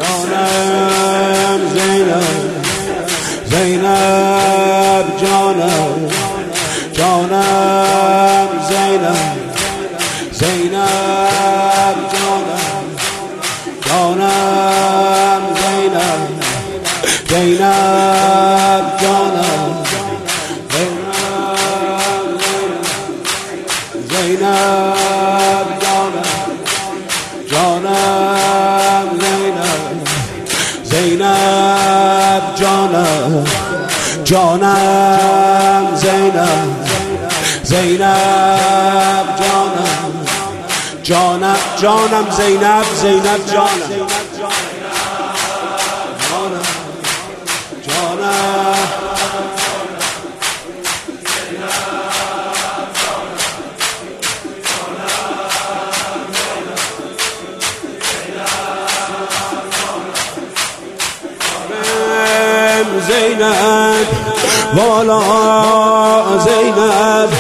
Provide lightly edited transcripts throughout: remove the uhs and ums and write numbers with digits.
جانم زینب زینب جانم جانم زینب زینب جانم جانم زینب زینب جانم زینب جانم جانم زینب زینب جانم جانم زینب زینب جانم جانم جانم زینب زینب جانم جانم زینب والا زینب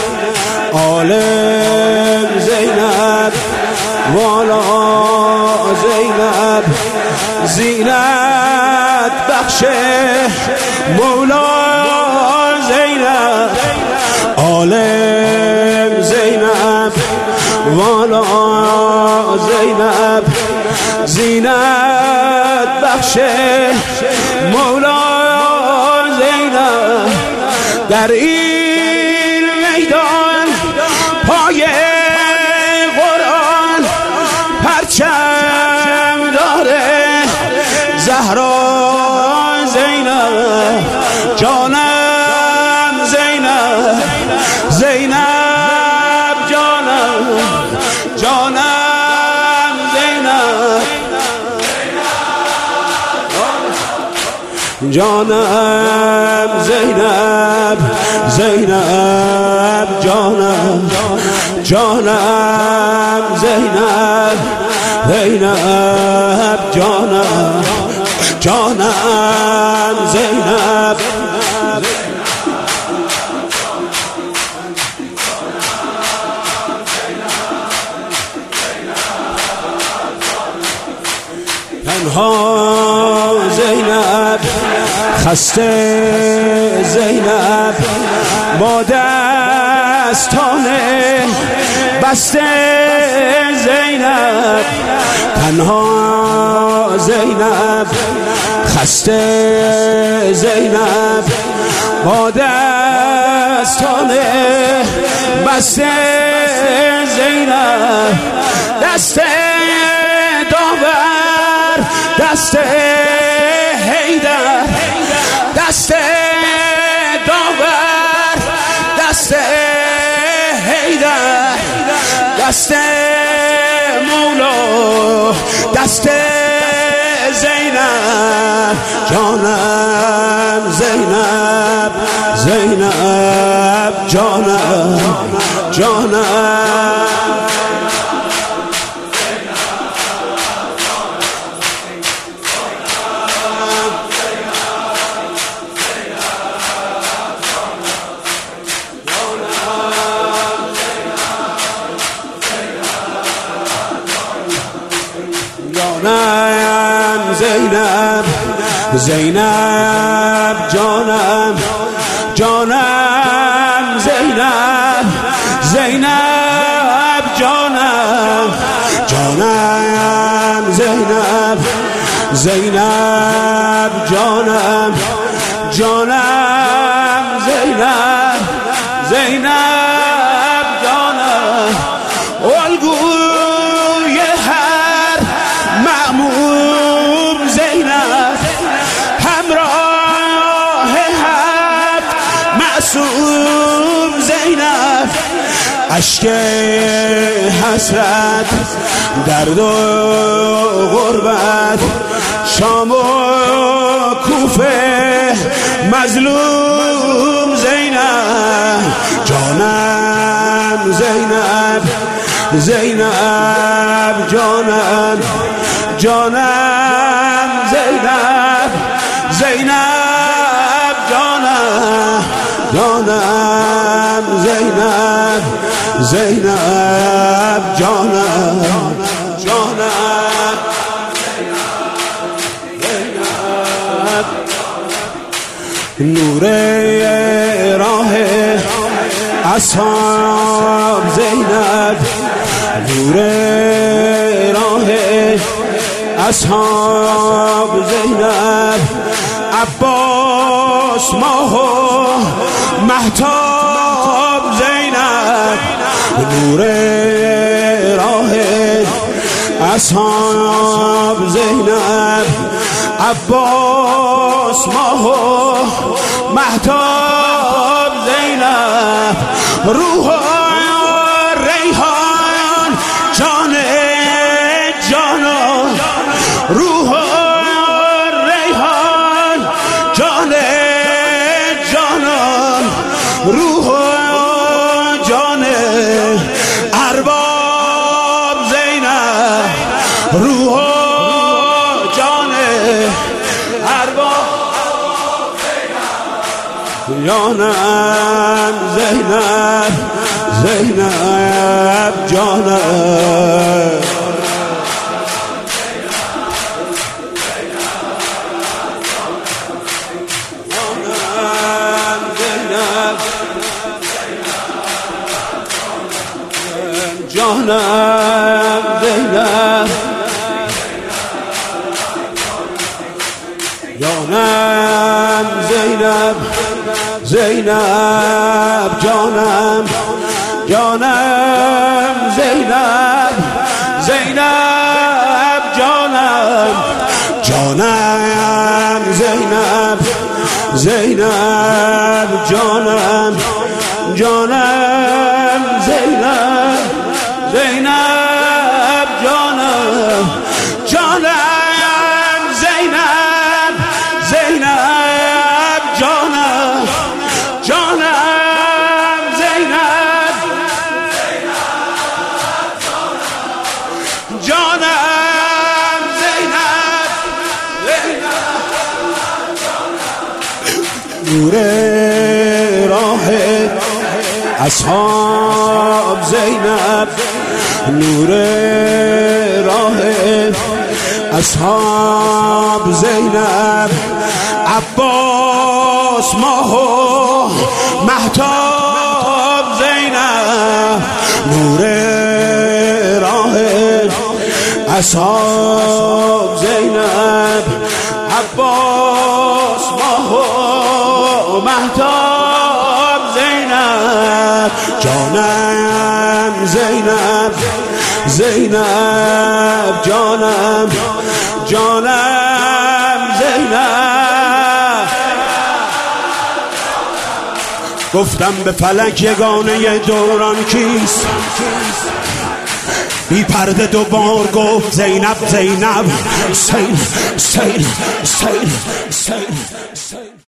عالم زینب والا زینب زینت بخش مولا زینب عالم زینب والا زینب زینت بخش مولا زینب در این میدان پای قرآن پرچم داره زهرا زینب جانم زینب زینب جانم جانم زینب جانم زینب زینب جانم جانم زینب زینب جانم جانم زینب تنها زینب خسته زینب با دستان بسته زینب تنها زینب خسته زینب با دستان بسته زینب دست داور دست حیدر دست داور دست حیدر دست مولا دست زینب جانم زینب زینب جانم جانم جانم زینب زینب جانم جانم زینب زینب جانم جانم زینب زینب جانم جانم زینب زینب جانم الگوی هر مأموم زینب همراه هفت معصوم زینب اشک حسرت درد و غربت شام و کوفه مظلوم زینب جانم زینب زینب جانم جانم زینب زینب جانم جانم زینب زینب جانم جانم نور راه اصحاب زینب، نور راه اصحاب زینب، عباس ماه و مهتاب زینب، نور راه اصحاب زینب، عباس ماه و مهتاب زینب، روح ریحان جان جانان، روح ریحان جان جانان، روح جان ارباب زینب، روح جان ارباب جانم زینب، زینب جانم، جانم زینب، جانم زینب، زینب جانم، جانم زینب، زینب جانم، جانم زینب، زینب جانم، جانم زینب، زینب جانم، جانم زینب، زینب جانم، جانم زینب، جانم زینب، نور راه اصحاب زینب، نور راه اصحاب زینب، عباس ماه و مهتاب زینب، نور راه اصحاب زینب، عباس ماه و مهتاب زینب، جانم زینب، زینب جانم، جانم زینب. گفتم به فلک یگانه دوران کیست، بی پرده دوبار گفت زینب زینب، سیل سیل سیل سیل سیل.